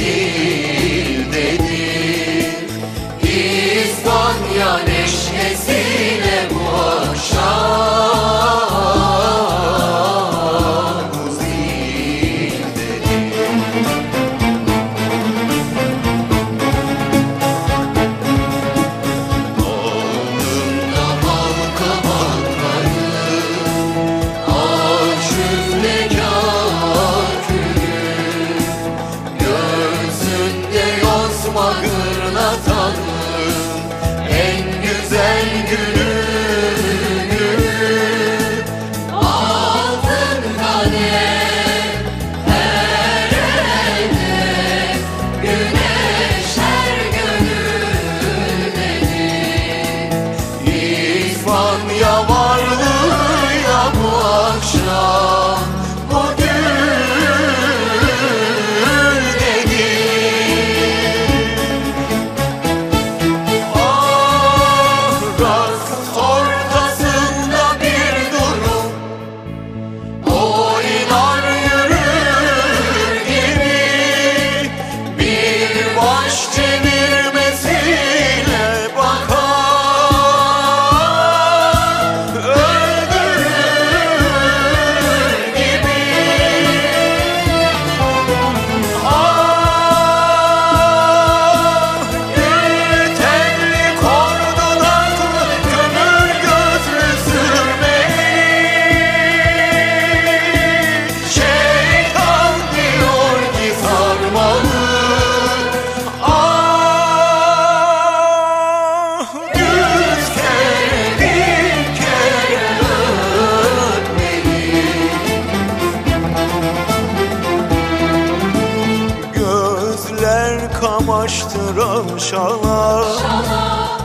dildedir. İspanya neşesiyle bu akşam bu zildedir. Alnında halka bankayı, arşivde kâkülü, gözünde yozma gırlatanın en güzel günü. Altın kalem her elde, güneş her gönüldedir. İspanya varlığıyla bu akşam bu güldedir. Ah, rast ortasında bir durum, oynar yürür gibi, bir baş çevirmesiyle bakar, öldürür gibi. Ah, gül tenli kor dudaklı, kömür gözlü sürmeli, şeytan diyor ki sarmalı. Ah, yüz kere bin kere öpmeli. Gözler kamaştıran şala,